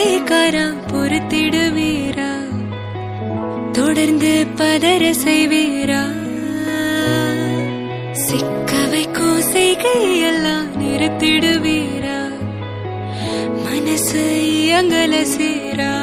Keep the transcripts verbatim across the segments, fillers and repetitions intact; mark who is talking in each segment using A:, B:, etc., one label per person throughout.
A: பார்வைக்காரா பொறுத்திடுவீரா தொடர்ந்து பதற செய்வீரா சிக்க வைக்கும் செய்கையெல்லாம் நிறுத்திடுவீரா மனசு இயங்கல சீரா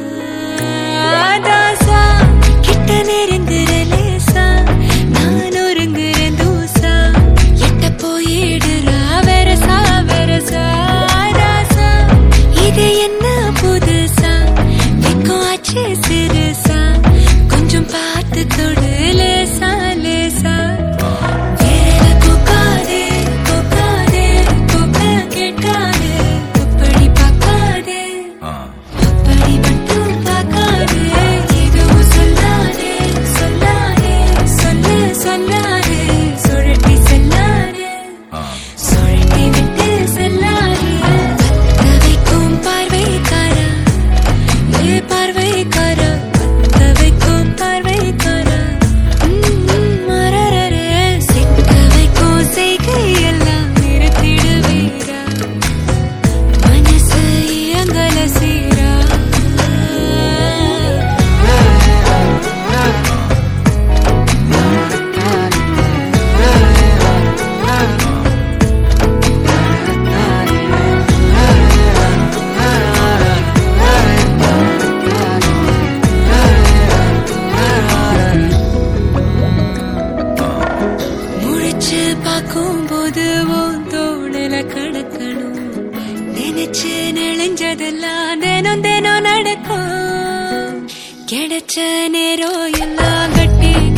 A: தாசா கிட்ட நெருங்குற லேசா நான் ஒருங்குற தூசா எட்ட போயிடுறா வெரசா வெரசா ராசா இது என்ன புதுசா வெக்கம் ஆச்சு சிறுசா கொஞ்சம் பார்த்து தொடு லேசா லேசா வேற கோக்காதே கோக்காதே கோக்க கேட்காதே அப்படி பார்க்காதே அப்படி மட்டும் பார்க்காதே எதுவும் சொல்லாதே சொல்லாதே சொல்லு சொல்லாதே சுழட்டி செல்லாதே சுழட்டி விட்டு செல்லாதே பத்த வைக்கும் பார்வைக்காரா ஏ பார்வைக்காரா பத்த வைக்கும் பார்வைக்காரா மரரரே சிக்க வைக்கும் செய்கையெல்லாம் நிறுத்திடுவீரா மனசு இயங்கல சீரா முழிச்சு பார்க்கும் போது உன் தோணல கடக்கணும் நினைச்சு நெளிஞ்சதெல்லாம் தினம் தினம் நடக்கும் கிடைச்ச நேரம் எல்லாம் கட்டி